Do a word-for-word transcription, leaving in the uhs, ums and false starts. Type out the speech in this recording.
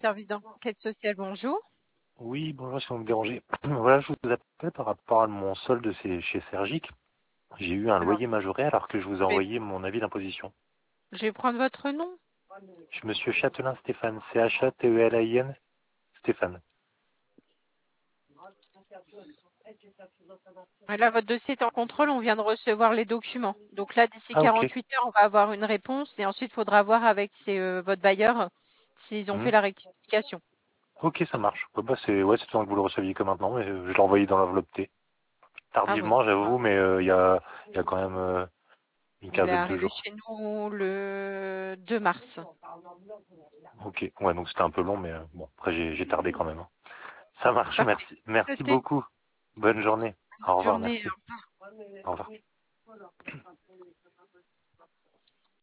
Service d'enquête sociale, bonjour. Oui, bonjour, si vous me dérangez. Voilà, je vous appelle par rapport à mon solde chez chez Sergic. J'ai eu un Alors, loyer majoré alors que je vous ai je vais, envoyé mon avis d'imposition. je vais prendre votre nom. Je suis Monsieur Châtelain Stéphane, C H A T E L A I N, Stéphane. Là, votre dossier est en contrôle, on vient de recevoir les documents. Donc là, d'ici Ah, ok. quarante-huit heures, on va avoir une réponse et ensuite, il faudra voir avec ces, euh, votre bailleur s'ils ont fait Hmm. la rectification. Ok, ça marche. Ouais, bah, c'est ouais, c'est temps que vous le receviez que maintenant, mais euh, je l'ai envoyé dans l'enveloppe T. Ah oui. Tardivement, j'avoue, mais euh, il y, a, il y a quand même euh, une Il est quinzaine de arrivé jours. chez nous le deux mars. Ok, ouais, donc c'était un peu long, mais euh, bon, après j'ai j'ai tardé quand même, hein. Ça marche, Parfait. merci. Merci Noté. beaucoup. Bonne journée. Au revoir, Journée. merci. Au revoir.